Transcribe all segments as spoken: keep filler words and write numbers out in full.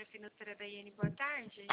financeira da I N, boa tarde.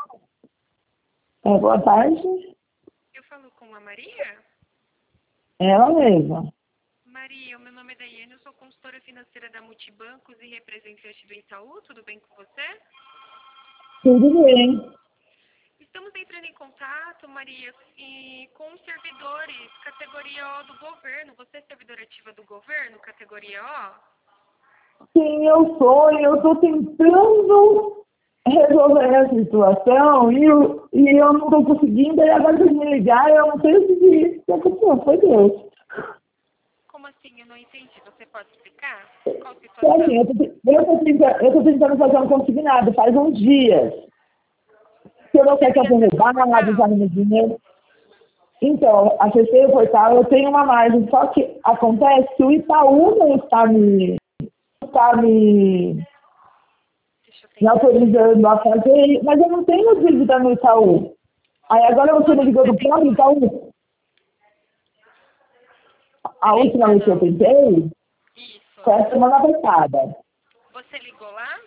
É, boa tarde. Eu falo com a Maria? Ela mesma. Maria, o meu nome é Daiane, eu sou consultora financeira da Multibancos e representante do Itaú, tudo bem com você? Tudo bem. Estamos entrando em contato, Maria, e com os servidores, categoria O do governo. Você é servidora ativa do governo, categoria O? Sim, eu sou e eu estou tentando resolver a situação e eu, e eu não estou conseguindo, e agora de me ligar, eu não sei o que isso aconteceu, foi Deus. Como assim? Eu não entendi. Você pode explicar? Qual É situação? assim, eu estou tentando, eu tô tentando fazer um consignado faz uns dias. Se eu não quero que eu derrubar nada, usar meu dinheiro. Então, acessei o portal, eu tenho uma margem, só que acontece que o Itaú não está me, está me, Deixa eu me tentar. autorizando a fazer, mas eu não tenho dívida no Itaú. Aí agora você me ligou do próprio Itaú. A última vez que eu tentei Isso. foi a semana passada. Você ligou lá?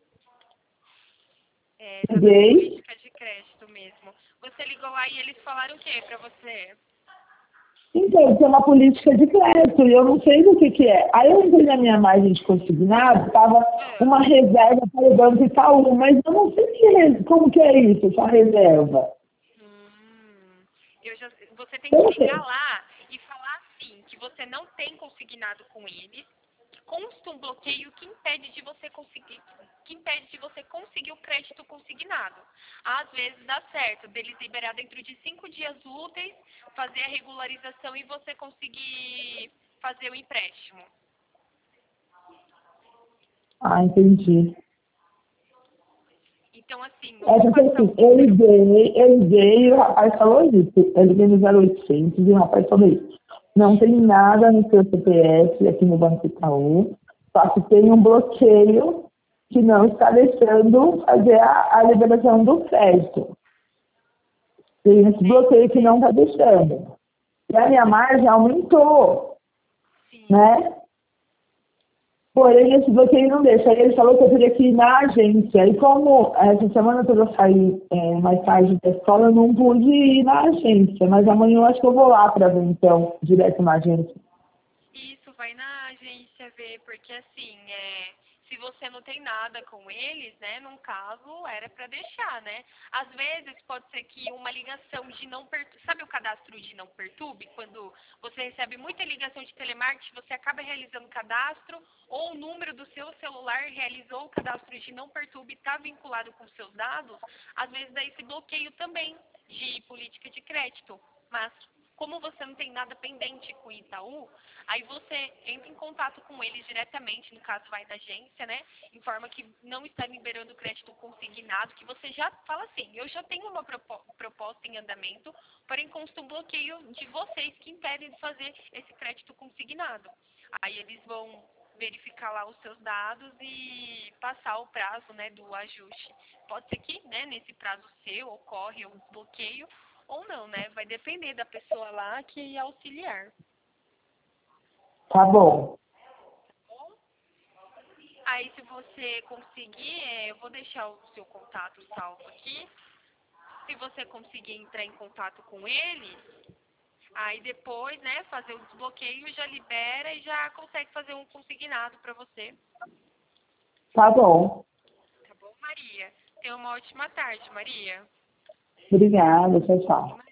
É, tá na Liguei. política de crédito mesmo. Você ligou lá e eles falaram o que pra você? Então, tem uma política de crédito e eu não sei do que que é. Aí eu entrei na minha margem de consignado, estava uma reserva para o Banco Itaú, mas eu não sei que re- como que é isso, essa reserva. Hum, eu já, você tem que Eu não ligar sei. lá e falar assim, que você não tem consignado com eles, que consta um bloqueio que impede de você conseguir, que impede de você conseguir o crédito consignado. Às vezes dá certo, deles liberar dentro de cinco dias úteis, fazer a regularização e você conseguir fazer o empréstimo. Ah, entendi. Então, assim, eu É vou porque passar assim, o eu número. liguei, eu liguei e o rapaz falou isso. Eu liguei no zero oitocentos e o rapaz falou isso. Não tem nada no seu C P F aqui no Banco Itaú, só que tem um bloqueio que não está deixando fazer a, a liberação do crédito. Tem esse bloqueio que não está deixando. E a minha margem aumentou, Sim. né? Porém, esse bloqueio não deixa. Aí ele falou que eu teria que ir na agência. E como essa semana toda eu saí é, mais tarde da escola, eu não pude ir na agência. Mas amanhã eu acho que eu vou lá para ver, então, direto na agência. Isso, vai na agência ver, porque assim, é, se você não tem nada com eles, né, num caso, era para deixar, né? Às vezes pode ser que uma ligação de não perturbe, sabe o cadastro de não perturbe? Quando você recebe muita ligação de telemarketing, você acaba realizando o cadastro, ou o número do seu celular realizou o cadastro de não perturbe e está vinculado com seus dados, às vezes dá esse bloqueio também de política de crédito. Mas como você não tem nada pendente com o Itaú, aí você entra em contato com eles diretamente, no caso vai da agência, né? Informa que não está liberando crédito consignado, que você já fala assim, eu já tenho uma propo- proposta em andamento, porém consta um bloqueio de vocês que impedem de fazer esse crédito consignado. Aí eles vão verificar lá os seus dados e passar o prazo, né, do ajuste. Pode ser que, né, nesse prazo seu ocorre um bloqueio, ou não, né? Vai depender da pessoa lá que auxiliar. Tá bom. Aí, se você conseguir, é, eu vou deixar o seu contato salvo aqui. Se você conseguir entrar em contato com ele, aí depois, né, fazer o desbloqueio, já libera e já consegue fazer um consignado para você. Tá bom. Tá bom, Maria? Tenha uma ótima tarde, Maria. Obrigada, tchau, tchau.